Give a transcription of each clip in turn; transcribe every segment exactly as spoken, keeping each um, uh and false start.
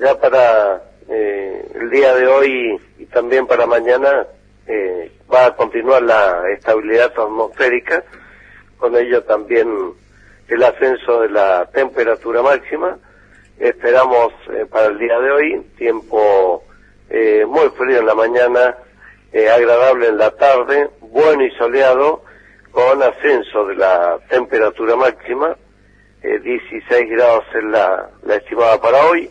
ya para eh, el día de hoy y también para mañana eh, va a continuar la estabilidad atmosférica, con ello también el ascenso de la temperatura máxima. Esperamos eh, para el día de hoy tiempo eh, muy frío en la mañana, eh, agradable en la tarde, bueno y soleado, con ascenso de la temperatura máxima. eh, dieciséis grados es la, la estimada para hoy,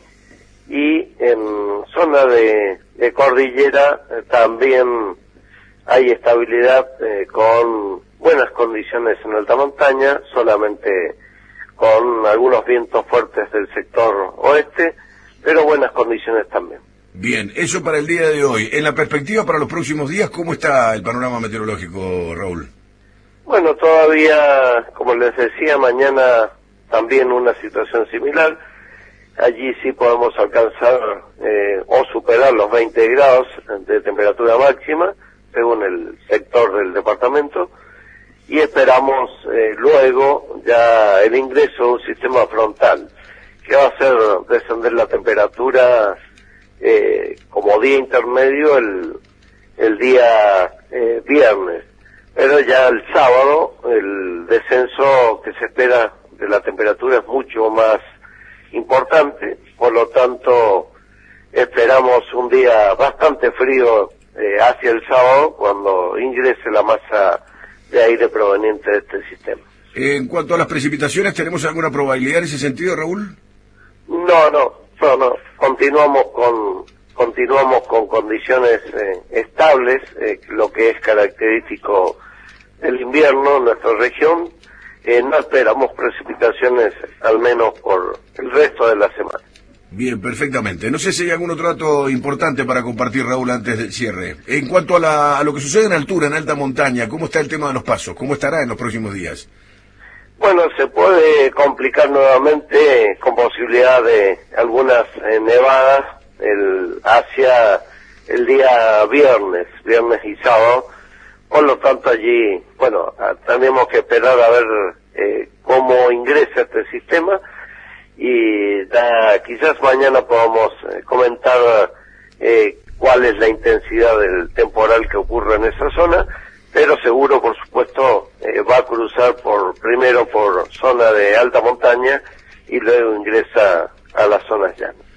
y en zona de, de cordillera eh, también hay estabilidad eh, con buenas condiciones en alta montaña, solamente con algunos vientos fuertes del sector oeste, pero buenas condiciones también. Bien, eso para el día de hoy. En la perspectiva para los próximos días, ¿cómo está el panorama meteorológico, Raúl? Bueno, todavía, como les decía, mañana también una situación similar. Allí sí podemos alcanzar eh, o superar los veinte grados de temperatura máxima, según el sector del departamento, y esperamos eh, luego ya el ingreso de un sistema frontal, que va a hacer descender la temperatura eh, como día intermedio el, el día eh, viernes. Pero ya el sábado el descenso que se espera de la temperatura es mucho más importante, por lo tanto esperamos un día bastante frío eh, hacia el sábado, cuando ingrese la masa de aire proveniente de este sistema. En cuanto a las precipitaciones, ¿tenemos alguna probabilidad en ese sentido, Raúl? No, no, no, no. Continuamos con continuamos con condiciones eh, estables, eh, lo que es característico del invierno en nuestra región. Eh, no esperamos precipitaciones, al menos por el resto de la semana. Bien, perfectamente. No sé si hay algún otro dato importante para compartir, Raúl, antes del cierre. En cuanto a, la, a lo que sucede en altura, en alta montaña, ¿cómo está el tema de los pasos? ¿Cómo estará en los próximos días? Bueno, se puede complicar nuevamente con posibilidad de algunas eh, nevadas el, hacia el día viernes, viernes y sábado. Por lo tanto, allí, bueno, tenemos que esperar a ver eh, cómo ingresa este sistema, y da, quizás mañana podamos eh, comentar eh, cuál es la intensidad del temporal que ocurre en esa zona, pero seguro, por supuesto, eh, va a cruzar por primero por zona de alta montaña y luego ingresa a las zonas llanas.